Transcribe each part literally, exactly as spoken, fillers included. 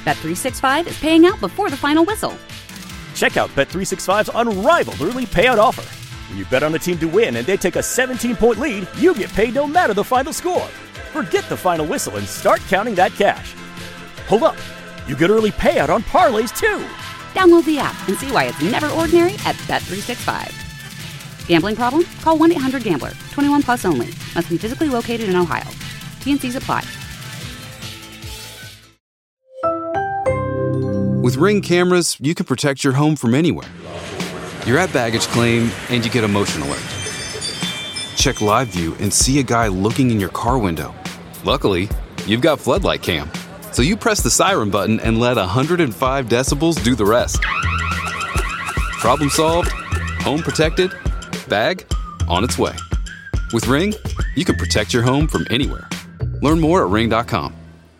Bet three sixty-five is paying out before the final whistle. Check out Bet three sixty-five's unrivaled early payout offer. When you bet on a team to win and they take a seventeen-point lead, you get paid no matter the final score. Forget the final whistle and start counting that cash. Hold up. You get early payout on parlays, too. Download the app and see why it's never ordinary at Bet three sixty-five. Gambling problem? Call one eight hundred gambler. twenty-one plus only. Must be physically located in Ohio. T and C's apply. With Ring cameras, you can protect your home from anywhere. You're at baggage claim and you get a motion alert. Check live view and see a guy looking in your car window. Luckily, you've got Floodlight Cam. So you press the siren button and let one hundred five decibels do the rest. Problem solved, home protected, bag on its way. With Ring, you can protect your home from anywhere. Learn more at ring dot com.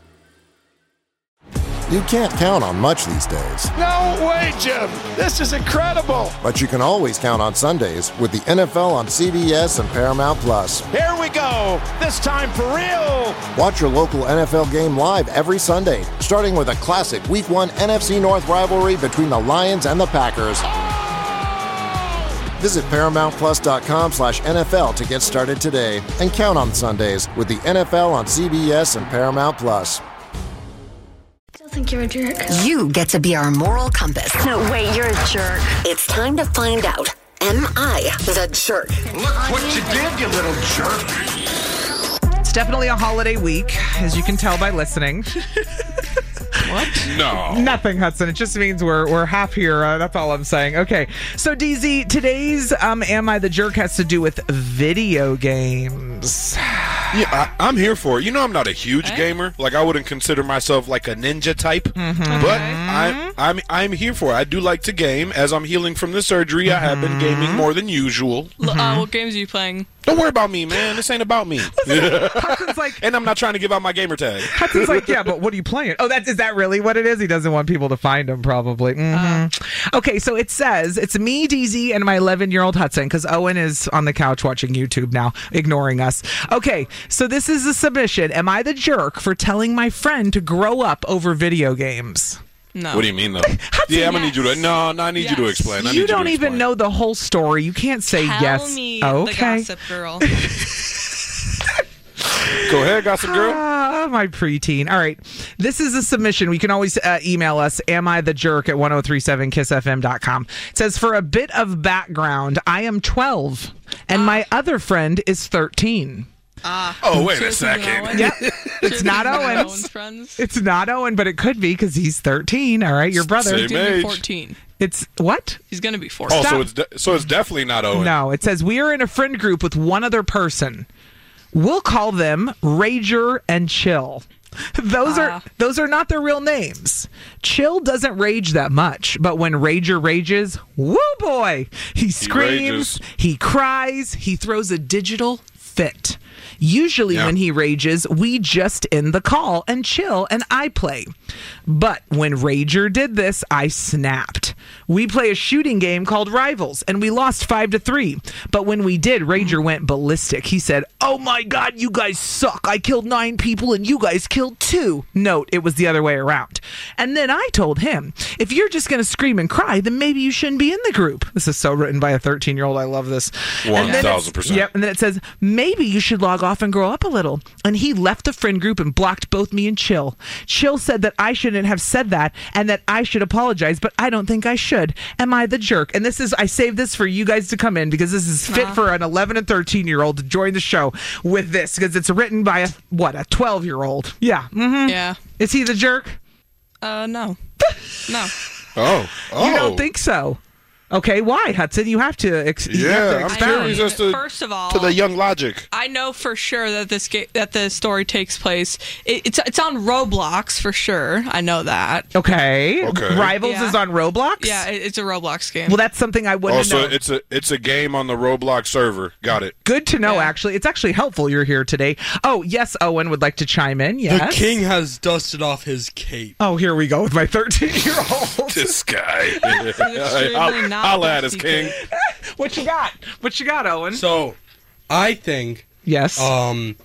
You can't count on much these days. No way, Jim! This is incredible! But you can always count on Sundays with the N F L on C B S and Paramount Plus. Here we go! This time for real! Watch your local N F L game live every Sunday, starting with a classic Week one N F C North rivalry between the Lions and the Packers. Oh! Visit paramount plus dot com slash N F L to get started today and count on Sundays with the N F L on C B S and Paramount Plus. I think you're a jerk. You get to be our moral compass. No, wait, you're a jerk. It's time to find out, am I the jerk? Look what you did, you little jerk. It's definitely a holiday week, as you can tell by listening. What? No. Nothing, Hudson. It just means we're we're happier. Uh, that's all I'm saying. Okay. So, D Z, today's um, Am I the Jerk has to do with video games. Yeah, I, I'm here for it. You know, I'm not a huge Okay. gamer. Like, I wouldn't consider myself like a ninja type. Mm-hmm. But I'm, I'm I'm here for it. I do like to game. As I'm healing from the surgery, I have been gaming more than usual. L- uh, what games are you playing? Don't worry about me, man. This ain't about me. Hudson's like, And I'm not trying to give out my gamer tag. Hudson's like, yeah, but what are you playing? Oh, that is that really what it is? He doesn't want people to find him, probably. Mm-hmm. Okay, so it says it's me, D Z, and my eleven-year-old Hudson, because Owen is on the couch watching YouTube now, ignoring us. Okay, so this is a submission. Am I the jerk for telling my friend to grow up over video games? No. What do you mean, though? yeah, I'm gonna need you to. No, no, I need you to Yes. explain. I need You you don't to even explain. know the whole story. You can't say Tell yes. me Oh, the okay. Gossip Girl. Go ahead, Gossip Girl. Ah, my preteen. All right. This is a submission. We can always uh, email us, am I the jerk at ten thirty-seven kiss f m dot com. It says, for a bit of background, I am twelve, and my other friend is thirteen. Ah. Oh, wait a Cheers to the second. Owen. Yep. It's not Cheers to the Owen's. Owen's friends. It's not Owen, but it could be because he's thirteen. All right, your brother. Same He's gonna be age. fourteen. It's what? He's gonna be fourteen. Oh, Stop. so it's de- so it's definitely not Owen. No, it says we are in a friend group with one other person. We'll call them Rager and Chill. Those Ah. are those are not their real names. Chill doesn't rage that much, but when Rager rages, woo boy, he screams, rages. he cries, he throws a digital fit. Usually Yeah. when he rages, we just end the call and chill and I play. But when Rager did this, I snapped. We play a shooting game called Rivals, and we lost five to three. But when we did, Rager went ballistic. He said, "Oh my God, you guys suck. I killed nine people and you guys killed two." Note, it was the other way around. And then I told him, if you're just going to scream and cry, then maybe you shouldn't be in the group. This is so written by a thirteen-year-old. I love this. One And then it's- thousand percent. Yep. And then it says, maybe you should log off and grow up a little. And he left the friend group and blocked both me and Chill. Chill said that I shouldn't have said that and that I should apologize, but I don't think I should. Am I the jerk? And this is, I saved this for you guys to come in because this is fit Uh-huh. for an eleven and thirteen year old to join the show with this because it's written by a, what, a twelve year old. Yeah. Mm-hmm. Yeah. Is he the jerk? Uh, no. No. Oh, oh. You don't think so? Okay, why, Hudson? You have to, ex- you have to Yeah, I'm expound. curious as to, First of all, to the young logic. I know for sure that this ga- that the story takes place. It, it's it's on Roblox for sure. I know that. Okay. Okay. Rivals Yeah. is on Roblox? Yeah, it, it's a Roblox game. Well, that's something I wouldn't Oh, so know. it's a it's a game on the Roblox server. Got it. Good to know, Yeah. actually. It's actually helpful you're here today. Oh, yes, Owen would like to chime in. Yes. The king has dusted off his cape. Oh, here we go with my thirteen-year-old. This guy. extremely I'll, not I'll add his dusty king. What you got? What you got, Owen? So, I think Yes. um,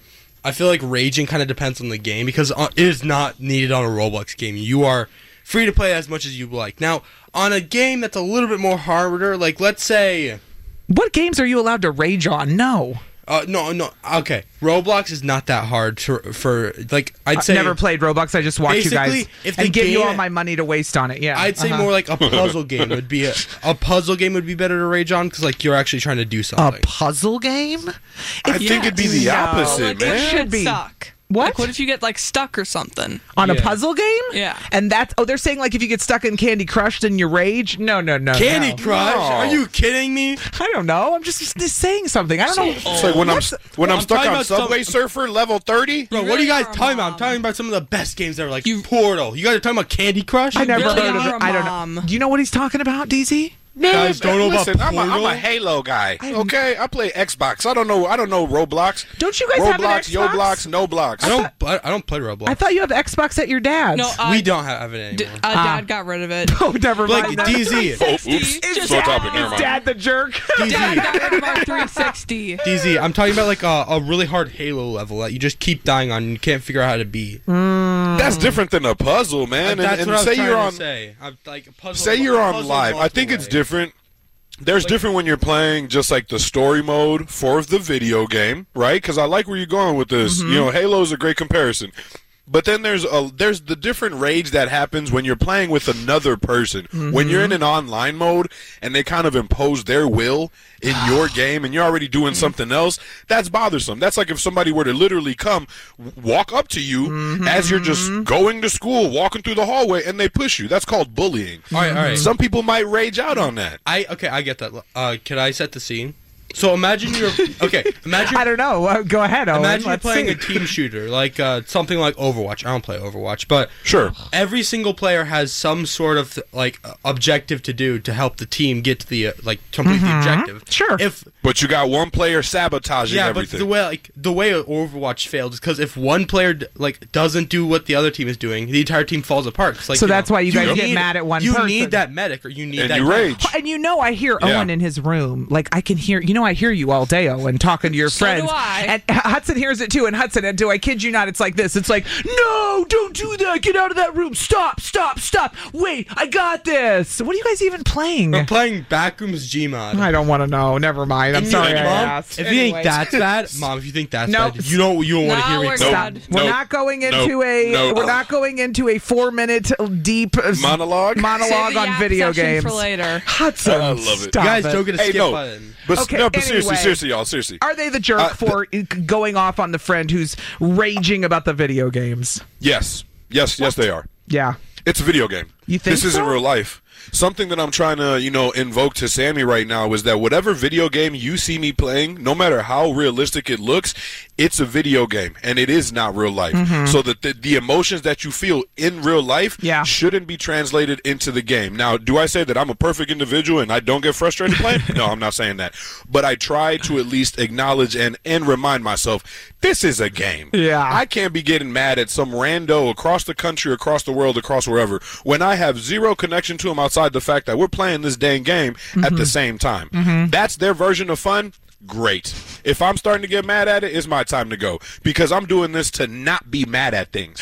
I feel like raging kind of depends on the game because uh, it is not needed on a Roblox game. You are free to play as much as you like. Now, on a game that's a little bit more harder, like let's say... What games are you allowed to rage on? No. Uh, no, no. Okay, Roblox is not that hard for, for like I'd say. I've never played Roblox. I just watch you guys if and give game, you all my money to waste on it. Yeah, I'd say uh-huh. more like a puzzle game would be a, a puzzle game would be better to rage on because like you're actually trying to do something. A puzzle game? I if, think yes. it'd be the opposite, no, like, man. It should be. Suck. What? Like, what if you get like stuck or something on yeah. a puzzle game? Yeah. And that's oh, they're saying like if you get stuck in Candy Crush, then you rage. No, no, no. Candy no. Crush? No. Are you kidding me? I don't know. I'm just, just saying something. I don't know. It's like when What's, I'm when I'm, I'm stuck on Subway some, Surfer level thirty. Bro, really what are you guys talking mom. about? I'm talking about some of the best games ever, like you, Portal. You guys are talking about Candy Crush? I never really heard of it. I don't know. Do you know what he's talking about, D Z? No, guys don't know listen, about I'm a, I'm a Halo guy. Okay, I play Xbox. I don't know. I don't know Roblox. Don't you guys Roblox, have an Xbox? Yo blocks, no blocks. I don't. I, I don't play Roblox. I thought you have Xbox at your dad's. No, uh, we don't have it anymore. D- uh, Dad uh, got rid of it. Oh, never mind. Like D Z. Oh, oops. Is so dad, topic, never mind. Dad the jerk? D Z. Dad got rid of our three sixty. D Z. I'm talking about like a, a really hard Halo level that you just keep dying on and you can't figure out how to beat. Mm. That's different than a puzzle, man. And, that's and, what and I was say you're on. To say. I'm, like, a puzzle, say you're on puzzle live. I think way. it's different. There's like, different when you're playing just like the story mode for the video game, right? Because I like where you're going with this. Mm-hmm. You know, Halo is a great comparison. But then there's a there's the different rage that happens when you're playing with another person. Mm-hmm. When you're in an online mode and they kind of impose their will in your game and you're already doing something else, that's bothersome. That's like if somebody were to literally come, walk up to you mm-hmm. as you're just going to school, walking through the hallway, and they push you. That's called bullying. All right, all right. Some people might rage out on that. I okay, I get that. Uh, can I set the scene? So imagine you're okay. Imagine I don't know. Uh, go ahead, Owen. Imagine Let's you're playing see. a team shooter, like uh, something like Overwatch. I don't play Overwatch, but sure. Every single player has some sort of like objective to do to help the team get to the uh, like complete mm-hmm. the objective. Sure. If but you got one player sabotaging yeah, everything. but the way like the way Overwatch failed is because if one player like doesn't do what the other team is doing, the entire team falls apart. Like, so that's know, why you guys you get need, mad at one you person. You need that medic, or you need and that. you rage. And you know, I hear yeah. Owen in his room. Like I can hear. You know, I hear you all day, Owen, talking to your so friends. Do I. And Hudson hears it too. And Hudson, and do I kid you not? It's like this. It's like, no, don't do that. Get out of that room. Stop, stop, stop. Wait, I got this. What are you guys even playing? We're playing Backrooms Gmod. I don't want to know. Never mind. I'm and sorry. Like, I Mom, asked. if Anyway. you think that's bad, Mom, if you think that's nope. bad, you don't you don't want to no, hear me. We're, Nope. not. we're nope. not going into nope. a. Nope. We're not going into a four minute deep monologue. Monologue Save the on app video session games for later. Hudson, I love it. stop You guys it. don't get a Hey, skip no. button. But, Okay, no, but anyway. seriously, seriously, y'all, seriously. Are they the jerk Uh, for going off on the friend who's raging about the video games? Yes, yes, yes, they are. Yeah. It's a video game. You think this isn't so? real life. Something that I'm trying to, you know, invoke to Sammy right now is that whatever video game you see me playing, no matter how realistic it looks, it's a video game, and it is not real life. Mm-hmm. So that the, the emotions that you feel in real life yeah. shouldn't be translated into the game. Now, do I say that I'm a perfect individual and I don't get frustrated playing? No, I'm not saying that. But I try to at least acknowledge and, and remind myself, this is a game. Yeah. I can't be getting mad at some rando across the country, across the world, across wherever, when I have zero connection to him outside the fact that we're playing this dang game mm-hmm. at the same time. Mm-hmm. That's their version of fun. Great. If I'm starting to get mad at it, it's my time to go because I'm doing this to not be mad at things.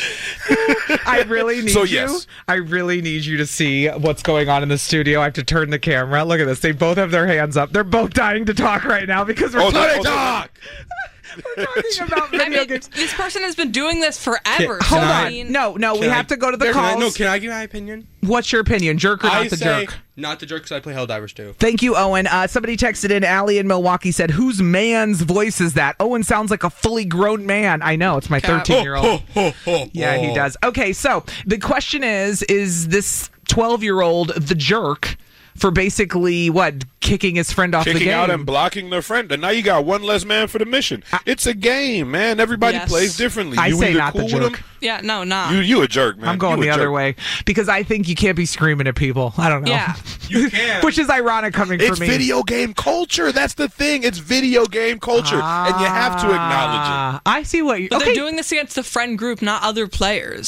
I really need so, you. Yes. I really need you to see what's going on in the studio. I have to turn the camera. Look at this. They both have their hands up. They're both dying to talk right now because we're oh, trying to talk. We're talking about video I mean, games. This person has been doing this forever. Can, Hold can on. I, no, no, we I, have to go to the can calls. I, no, can I give my opinion? What's your opinion? Jerk or I not the say jerk? Not the jerk because I play Helldivers too. Thank you, Owen. Uh, somebody texted in, Allie in Milwaukee said, whose man's voice is that? Owen sounds like a fully grown man. I know, it's my thirteen-year-old. Yeah, he does. Okay, so the question is, is this twelve-year-old the jerk for basically, what, kicking his friend off Kicking the game? out and blocking their friend. And now you got one less man for the mission. I, it's a game, man. Everybody yes. plays differently. I you say either not cool the jerk. with them, Yeah, no, not. You, you a jerk, man. I'm going you the a other jerk. way because I think you can't be screaming at people. I don't know. Yeah. You can. Which is ironic coming It's from me. video game culture. That's the thing. It's video game culture. Ah, and you have to acknowledge it. I see what you But okay. they're doing this against the friend group, not other players. Like,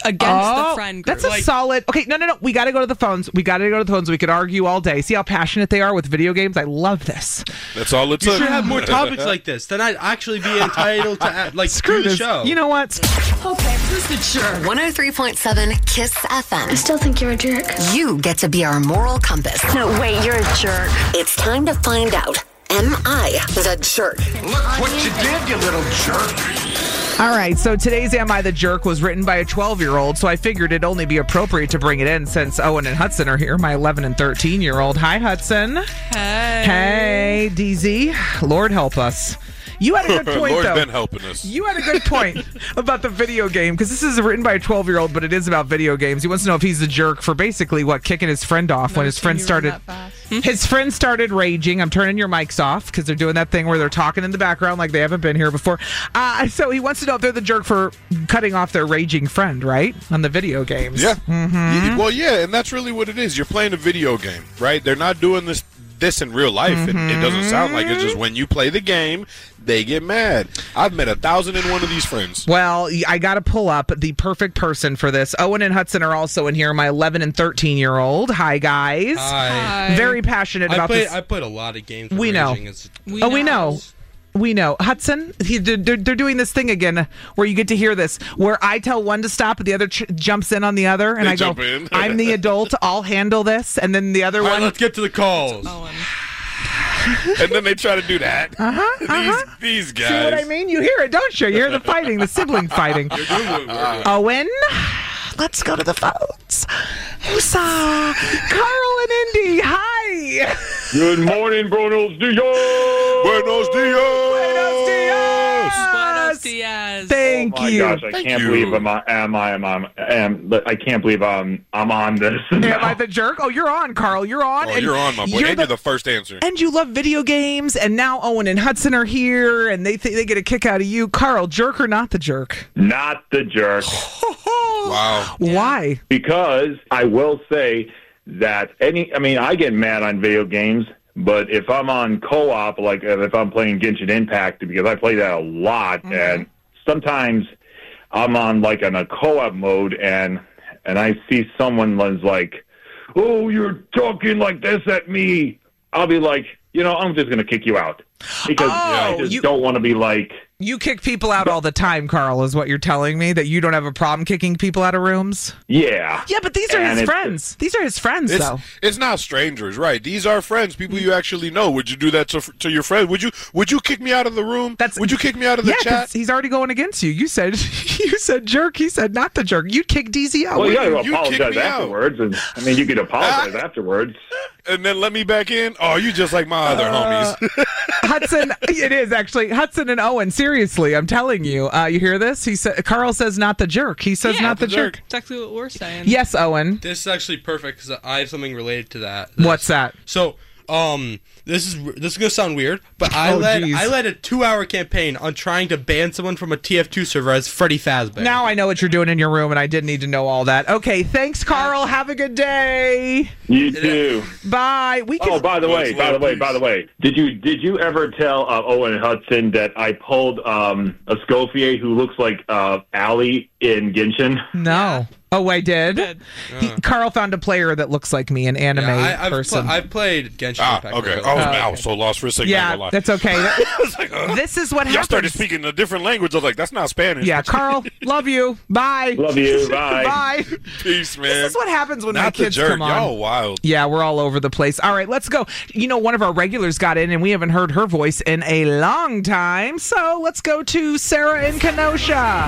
against oh, the friend group. That's a like, solid. Okay, no, no, no. We got to go to the phones. We got to go to the phones. We could argue all day. See how passionate they are with video games? I love this. That's all it You took. should have more topics like this. Then I'd actually be entitled to add, like Screw do the this. show. You know what? Okay, who's the jerk? one oh three point seven KISS F M. I still think you're a jerk. You get to be our moral compass. No, wait, you're a jerk. It's time to find out. Am I the jerk? Look what you did, you little jerk. All right, so today's Am I the Jerk was written by a twelve-year-old, so I figured it'd only be appropriate to bring it in since Owen and Hudson are here, my eleven and thirteen-year-old. Hi, Hudson. Hey. Hey, D Z. Lord help us. You had a good point, Lord's though. been helping us. You had a good point about the video game, because this is written by a twelve-year-old, but it is about video games. He wants to know if he's the jerk for basically, what, kicking his friend off Never when his seen friend you run started... that fast. His friend started raging. I'm turning your mics off, because they're doing that thing where they're talking in the background like they haven't been here before. Uh, so he wants to know if they're the jerk for cutting off their raging friend, right? On the video games. Yeah. Mm-hmm. Well, yeah, and that's really what it is. You're playing a video game, right? They're not doing this this in real life. Mm-hmm. It, it doesn't sound like it's just when you play the game, they get mad. I've met a thousand and one of these friends. Well, I got to pull up the perfect person for this. Owen and Hudson are also in here, my eleven and thirteen-year-old. Hi, guys. Hi. Very passionate I about played, this. I played a lot of games. We know. As, We oh, know. we know. We know. Hudson, he, they're, they're doing this thing again where you get to hear this, where I tell one to stop, but the other ch- jumps in on the other, and They I go, jump in. I'm the adult, I'll handle this, and then the other All right, one... let's get to the calls. Owen. And then they try to do that. Uh-huh, uh-huh. These, these guys. See what I mean? You hear it, don't you? You hear the fighting, the sibling fighting. Owen, let's go to the phones. Whoosah! Carl and Indy, hi! Good morning, Buenos Dias! Buenos dias! Buenos dias! Buenos dias. Thank Oh my you. gosh, I Thank can't you. believe I'm on, am I am on, am, I can't believe I'm I'm on this. Am I the jerk? Oh, you're on, Carl. You're on. Oh, and you're on, my boy. You're And the, you're the first answer. and you love video games, and now Owen and Hudson are here, and they think they get a kick out of you. Carl, jerk or not the jerk? Not the jerk. Wow. Why? Because I will say that any, I mean, I get mad on video games, but if I'm on co-op, like uh, if I'm playing Genshin Impact, because I play that a lot, Mm-hmm. and sometimes I'm on like on a co-op mode, and and I see someone was like, "Oh, you're talking like this at me." I'll be like, you know, I'm just gonna kick you out because Oh, I just you- don't want to be like. You kick people out all the time, Carl, is what you're telling me, that you don't have a problem kicking people out of rooms? Yeah. Yeah, but these are And his it's- friends. These are his friends, It's, though. it's not strangers, right? These are friends, people you actually know. Would you do that to, to your friend? Would you Would you kick me out of the room? That's- Would you kick me out of the Yeah, 'cause chat? he's already going against you. You said you said jerk. He said not the jerk. You'd kick D Z out. Well, you wouldn't got to you kick apologize me out. afterwards, and I mean, you could apologize afterwards. And then let me back in? Oh, you just like my other Uh, homies. Hudson, it is actually Hudson and Owen. Seriously, I'm telling you. Uh, you hear this? He said Carl says not the jerk. He says Yeah, not the the jerk. jerk. Exactly what we're saying. Yes, Owen. This is actually perfect because I have something related to that. What's that? So, um, this is this is gonna sound weird, but I Oh, led geez. I led a two-hour campaign on trying to ban someone from a T F two server as Freddy Fazbear. Now I know what you're doing in your room, and I didn't need to know all that. Okay, thanks, Carl. Have a good day. You too. Bye. We can. Oh, by the way, Much by the love, way, peace. by the way, did you did you ever tell uh, Owen Hudson that I pulled um, a Scofier who looks like uh, Allie in Genshin? No. Oh, I did. Good. He, Carl found a player that looks like me, an anime Yeah, I, I've, person. pl- I've played Genshin ah, Impact. okay. before. I was, Oh, I was so lost for a second. yeah, not gonna lie. that's okay. I was like, uh, This is what y'all happens. started speaking a different language. I was like, that's not Spanish. Yeah, Carl, love you. Bye. Love you. Bye. Bye. Peace, man. This is what happens when my Not the kids jerk. come on. Y'all wild. Yeah, we're all over the place. All right, let's go. You know, one of our regulars got in, and we haven't heard her voice in a long time. So let's go to Sarah in Kenosha.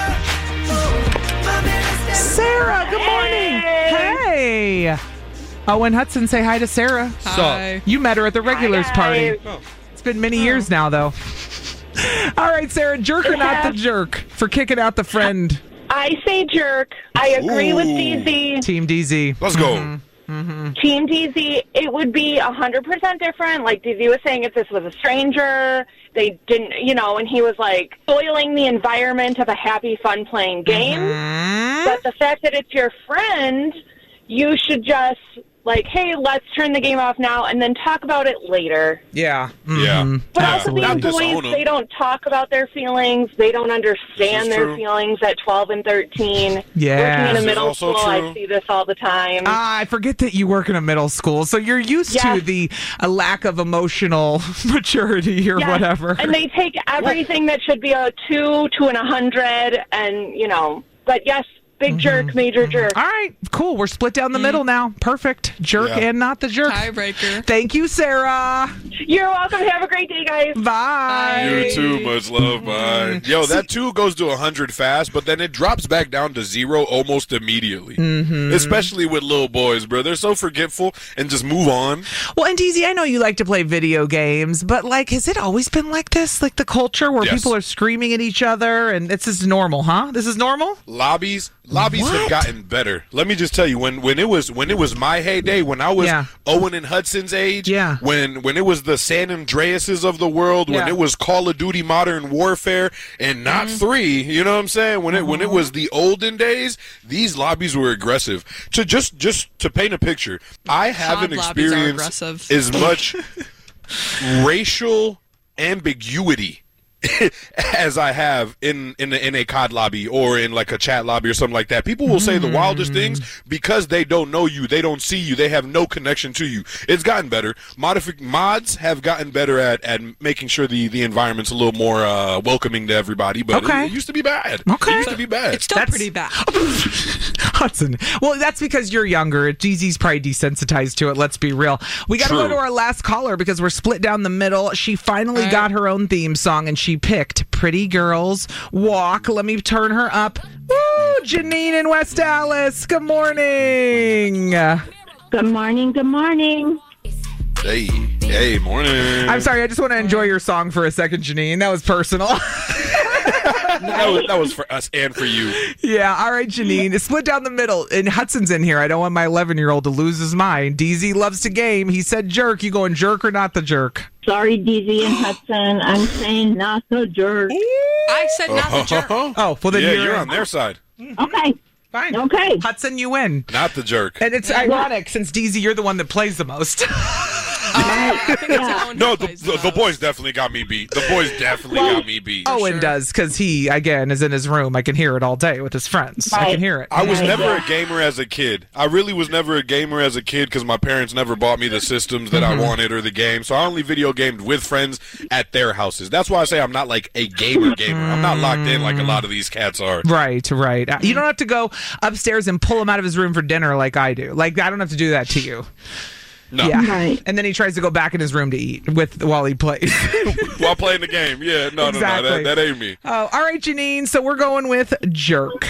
Sarah, good morning. Hey. Owen Hudson, say hi to Sarah. Hi. You met her at the regulars party. Oh. It's been many years now, though. All right, Sarah, jerk or not the jerk for kicking out the friend? I say jerk. I agree with Ooh. D Z. Team D Z. Let's go. Mm-hmm. Team D Z, it would be one hundred percent different. Like D Z was saying, if this was a stranger, they didn't, you know, and he was like spoiling the environment of a happy, fun playing game. Mm-hmm. But the fact that it's your friend, you should just like, hey, let's turn the game off now and then talk about it later. Yeah. Yeah. But yeah. also these boys, they don't talk about their feelings. They don't understand their true. feelings at twelve and thirteen. Yeah. Working in a This is middle also school, true. I see this all the time. Ah, I forget that you work in a middle school, so you're used Yes. to the a lack of emotional maturity or Yes. whatever. And they take everything that should be a two, two and a hundred, and, you know, but yes, big jerk, major jerk. All right, cool. We're split down the middle now. Perfect. Jerk Yeah. and not the jerk. Tiebreaker. Thank you, Sarah. You're welcome. Have a great day, guys. Bye. You too, much love, bye. Yo, that two goes to one hundred fast, but then it drops back down to zero almost immediately. Mm-hmm. Especially with little boys, bro. They're so forgetful and just move on. Well, and D Z, I know you like to play video games, but like, has it always been like this? Like the culture where Yes. people are screaming at each other, and it's just normal, huh? This is normal. Lobbies, lobbies have What? gotten better. Let me just tell you, when when it was when it was my heyday, when I was Yeah. Owen and Hudson's age, Yeah. when when it was the San Andreases of the world, when Yeah. it was Call of Duty Modern Warfare, and not three, you know what I'm saying? When it when it was the olden days, these lobbies were aggressive. To just just to paint a picture, I haven't lobbies are experienced aggressive. as much racial ambiguity as I have in in a, in a C O D lobby or in like a chat lobby or something like that. People will say the wildest things because they don't know you, they don't see you, they have no connection to you. It's gotten better. Modific mods have gotten better at, at making sure the, the environment's a little more uh, welcoming to everybody, but Okay. it, it used to be bad. Okay. It used to be bad. It's still That's- pretty bad. Hudson. Well, that's because you're younger. D Z's probably desensitized to it. Let's be real. We got to go True. to our last caller because we're split down the middle. She finally All right. got her own theme song and she picked Pretty Girls Walk. Let me turn her up. Woo! Janine in West Dallas. Good morning. Good morning. Good morning. Hey, hey, morning. I'm sorry. I just want to enjoy your song for a second, Janine. That was personal. that, was, that was for us and for you. Yeah, all right, Janine. It's split down the middle. And Hudson's in here. I don't want my eleven-year-old to lose his mind. D Z loves to game. He said jerk. You going jerk or not the jerk? Sorry, D Z and Hudson. I'm saying not so jerk. I said not the jerk. Oh, well, then yeah, you're, you're in. on their side. Okay. Fine. Okay. Hudson, you win. Not the jerk. And it's ironic since D Z, you're the one that plays the most. I think it's Owen No, who the, plays the, the most. boys definitely got me beat. The boys definitely got me beat. Owen sure. does because he, again, is in his room. I can hear it all day with his friends. I Right. can hear it. I was Right. never a gamer as a kid. I really was never a gamer as a kid because my parents never bought me the systems that I wanted or the game. So I only video gamed with friends at their houses. That's why I say I'm not like a gamer gamer. I'm not locked in like a lot of these cats are. Right, right. Uh, You don't have to go upstairs and pull him out of his room for dinner like I do. Like, I don't have to do that to you. No. Yeah. Right. And then he tries to go back in his room to eat with while he plays. While playing the game. Yeah, no, Exactly. no, no. That, that ain't me. Oh, all right, Janine. So we're going with jerk.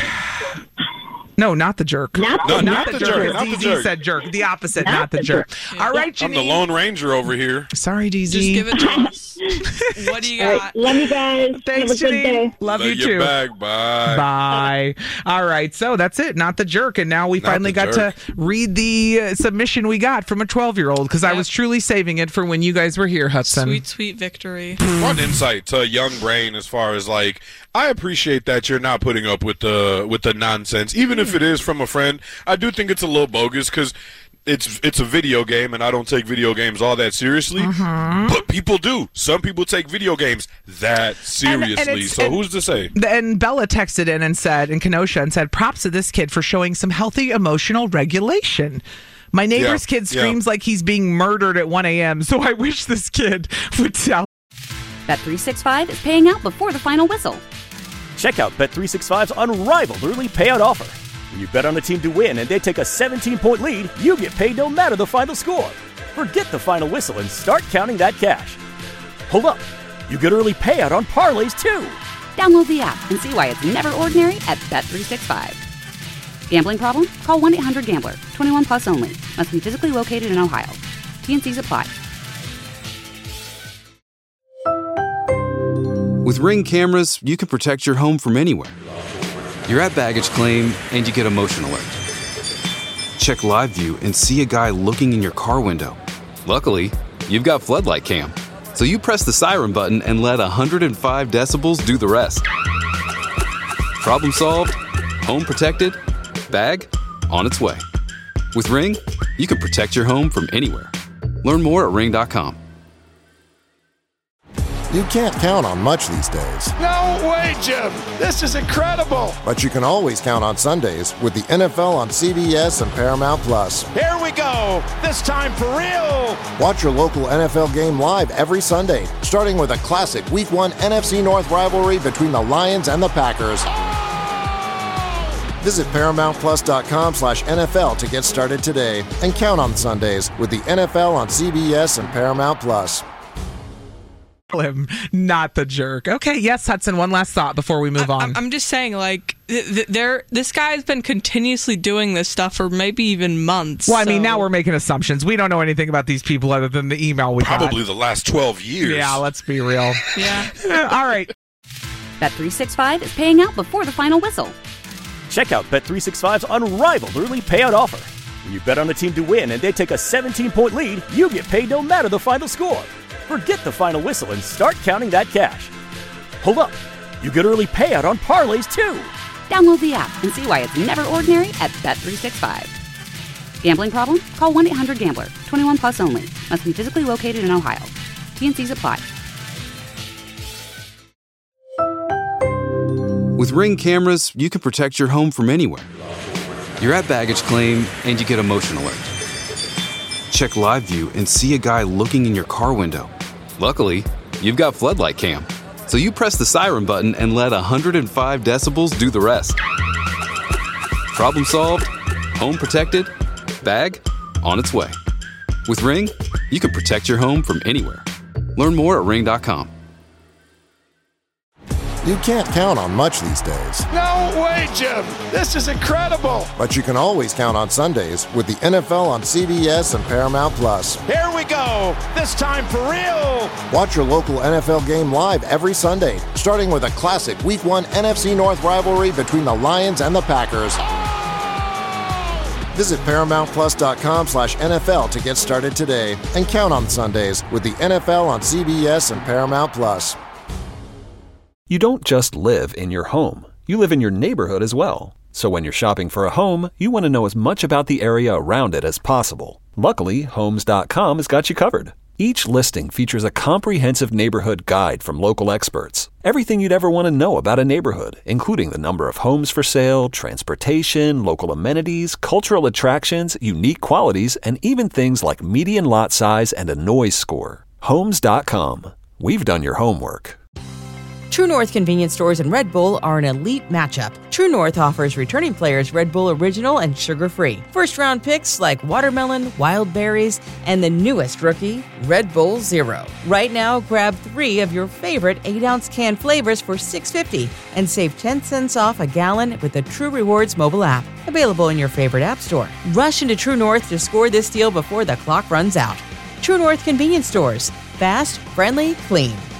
No, not the jerk. Not No, the not the jerk, not the D Z jerk. said jerk. The opposite, not, Not the the jerk. jerk. All right, Janine. I'm the Lone Ranger over here. Sorry, D Z. Just give it to us. What do you All got? right. Love you guys. Thanks, Have a good Janine. day. Love Lay you your too. bag. Bye. Bye. All right, so that's it. Not the jerk, and now we Not finally the got jerk. to read the uh, submission we got from a twelve-year-old because I Yep. was truly saving it for when you guys were here, Hudson. Sweet, sweet victory. One insight to a young brain as far as like I appreciate that you're not putting up with the with the nonsense, even if it is from a friend. I do think it's a little bogus because it's it's a video game, and I don't take video games all that seriously. Mm-hmm. But people do. Some people take video games that seriously. it's- so and- who's to say? And Bella texted in and said, in Kenosha, and said, props to this kid for showing some healthy emotional regulation. My neighbor's Yeah, kid yeah. screams like he's being murdered at one a.m., so I wish this kid would tell. Bet three sixty-five is paying out before the final whistle. Check out Bet three sixty-five's unrivaled early payout offer. When you bet on a team to win and they take a seventeen-point lead, you get paid no matter the final score. Forget the final whistle and start counting that cash. Hold up. You get early payout on parlays too. Download the app and see why it's never ordinary at Bet three sixty-five. Gambling problem? Call one eight hundred gambler. twenty-one plus only. Must be physically located in Ohio. T N Cs apply. With Ring cameras, you can protect your home from anywhere. You're at baggage claim and you get a motion alert. Check live view and see a guy looking in your car window. Luckily, you've got floodlight cam. So you press the siren button and let one hundred five decibels do the rest. Problem solved, home protected, bag on its way. With Ring, you can protect your home from anywhere. Learn more at ring dot com. You can't count on much these days. No way, Jim. This is incredible. But you can always count on Sundays with the N F L on C B S and Paramount Plus. Here we go. This time for real. Watch your local N F L game live every Sunday, starting with a classic Week one N F C North rivalry between the Lions and the Packers. Visit paramount plus dot com slash N F L to get started today and count on Sundays with the N F L on C B S and Paramount Plus. Him not the jerk. Okay, yes, Hudson, one last thought before we move I, on. I'm just saying, like, th- there, this guy's been continuously doing this stuff for maybe even months. Well, I so. mean, now we're making assumptions. We don't know anything about these people other than the email we got. Probably the last twelve years. Yeah, let's be real. Yeah. All right. Bet three sixty-five is paying out before the final whistle. Check out Bet three sixty-five's unrivaled early payout offer. When you bet on a team to win and they take a seventeen-point lead, you get paid no matter the final score. Forget the final whistle and start counting that cash. Hold up. You get early payout on parlays, too. Download the app and see why it's never ordinary at Bet three sixty-five. Gambling problem? Call one eight hundred gambler. twenty-one plus only. Must be physically located in Ohio. T N Cs apply. With Ring cameras, you can protect your home from anywhere. You're at baggage claim and you get a motion alert. Check live view and see a guy looking in your car window. Luckily, you've got Floodlight Cam, so you press the siren button and let one hundred five decibels do the rest. Problem solved, home protected, bag on its way. With Ring, you can protect your home from anywhere. Learn more at ring dot com. You can't count on much these days. No way, Jim. This is incredible. But you can always count on Sundays with the N F L on C B S and Paramount Plus. Here we go. This time for real. Watch your local N F L game live every Sunday, starting with a classic Week one N F C North rivalry between the Lions and the Packers. Visit paramount plus dot com slash N F L to get started today and count on Sundays with the N F L on C B S and Paramount Plus. You don't just live in your home. You live in your neighborhood as well. So when you're shopping for a home, you want to know as much about the area around it as possible. Luckily, homes dot com has got you covered. Each listing features a comprehensive neighborhood guide from local experts. Everything you'd ever want to know about a neighborhood, including the number of homes for sale, transportation, local amenities, cultural attractions, unique qualities, and even things like median lot size and a noise score. homes dot com. We've done your homework. True North convenience stores and Red Bull are an elite matchup. True North offers returning players Red Bull Original and sugar-free. First-round picks like watermelon, wild berries, and the newest rookie, Red Bull Zero. Right now, grab three of your favorite eight-ounce can flavors for six dollars and fifty cents and save ten cents off a gallon with the True Rewards mobile app. Available in your favorite app store. Rush into True North to score this deal before the clock runs out. True North convenience stores. Fast, friendly, clean.